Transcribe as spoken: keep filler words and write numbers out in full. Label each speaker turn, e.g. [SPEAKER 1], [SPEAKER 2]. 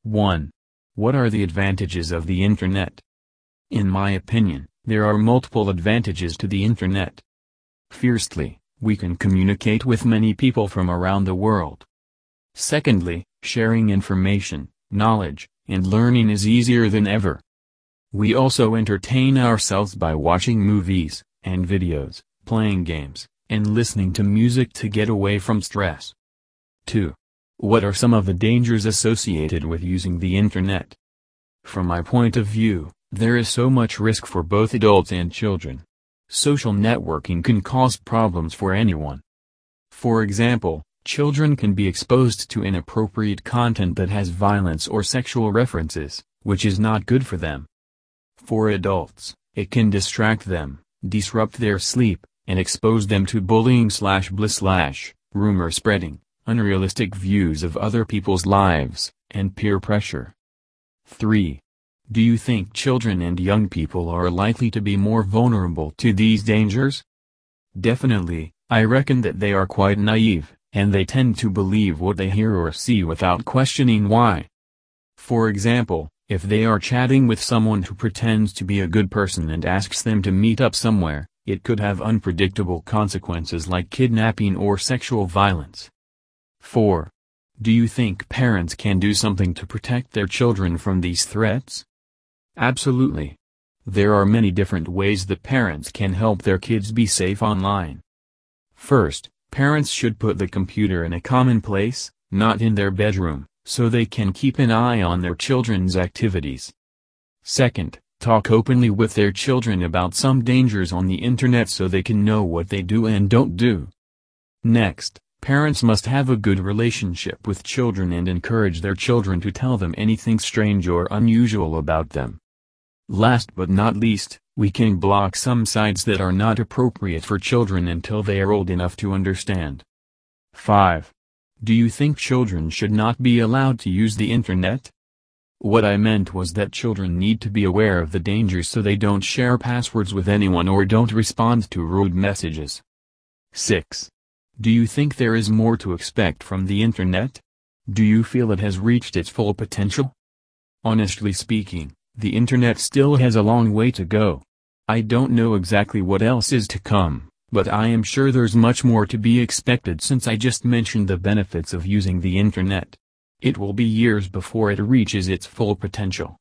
[SPEAKER 1] one. What are the advantages of the Internet? In my opinion, there are multiple advantages to the Internet. Firstly, we can communicate with many people from around the world. Secondly, sharing information, knowledge, and learning is easier than ever. We also entertain ourselves by watching movies and videos, playing games, and listening to music to get away from stress. two. What are some of the dangers associated with using the Internet? From my point of view, there is so much risk for both adults and children. Social networking can cause problems for anyone. For example, children can be exposed to inappropriate content that has violence or sexual references, which is not good for them. For adults, it can distract them, disrupt their sleep, and expose them to bullying slash bliss slash, rumor spreading, unrealistic views of other people's lives, and peer pressure. three. Do you think children and young people are likely to be more vulnerable to these dangers? Definitely, I reckon that they are quite naive, and they tend to believe what they hear or see without questioning why. For example, if they are chatting with someone who pretends to be a good person and asks them to meet up somewhere, it could have unpredictable consequences like kidnapping or sexual violence. four. Do you think parents can do something to protect their children from these threats? Absolutely. There are many different ways that parents can help their kids be safe online. First, parents should put the computer in a common place, not in their bedroom, so they can keep an eye on their children's activities. Second, talk openly with their children about some dangers on the Internet so they can know what they do and don't do. Next, parents must have a good relationship with children and encourage their children to tell them anything strange or unusual about them. Last but not least, we can block some sites that are not appropriate for children until they are old enough to understand. five. Do you think children should not be allowed to use the Internet? What I meant was that children need to be aware of the dangers so they don't share passwords with anyone or don't respond to rude messages. six. Do you think there is more to expect from the Internet? Do you feel it has reached its full potential? Honestly speaking, the Internet still has a long way to go. I don't know exactly what else is to come, but I am sure there's much more to be expected since I just mentioned the benefits of using the Internet. It will be years before it reaches its full potential.